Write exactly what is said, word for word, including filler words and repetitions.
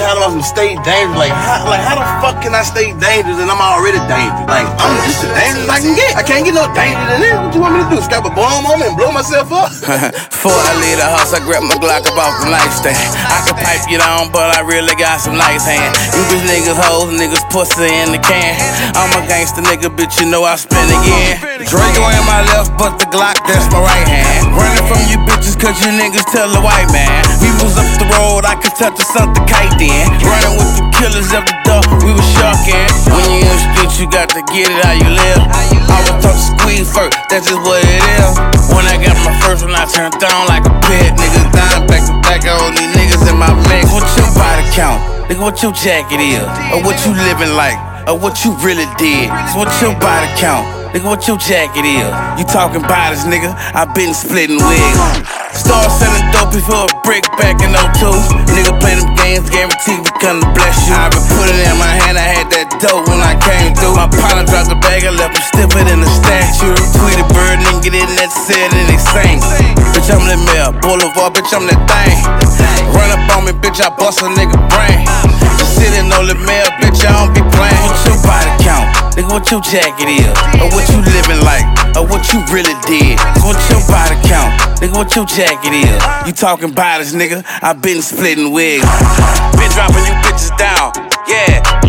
had on some stay dangerous. Like how, like how the fuck can I stay dangerous and I'm already dangerous? Like I'm just as dangerous as I can get. I can't get no danger than this. What you want me to do? Strap a bomb on me and blow myself up? Before I leave the house, I grab my Glock up off the nightstand. I can pipe you down, but I really got some nice hands. You bitch niggas hoes, niggas pussy in the can. I'm a gangster nigga, bitch, you know I spin again. Draco in my left, but the Glock, that's my right hand. Running from you bitches, cause you niggas tell the white man. We was up the road, I could touch the something kite then. Running with the killers of the dark, we was sharking. When you in the streets, you got to get it how you live. I was taught to squeeze first, that's just what it is. When I got my first one, I turned down like a pit. Niggas dying back to back, I owe these niggas in my mix. What's your body count? Nigga, what your jacket is? Or what you living like? Or what you really did? So what's your body count? Nigga, what your jacket is? You talking bodies, nigga? I been splitting wigs. Start selling dope before a brick back in oh two. Nigga play them games, guaranteed we come to bless you. I been putting it in my hand, I had that dope when I came through. My partner dropped the bag, I left him stiffer than a statue. Tweety bird, nigga, get in that set and they sing. Bitch, I'm the mayor, Boulevard, bitch, I'm that thing. Run up on me, bitch, I bust a nigga brain. Just sitting on the mail, bitch, I don't be playing. What's your body count? Nigga, what your jacket is? Or what you living like? Or what you really did? What's your body count? Nigga, what your jacket is? You talking bodies, nigga? I been splitting wigs. Been dropping you bitches down, yeah.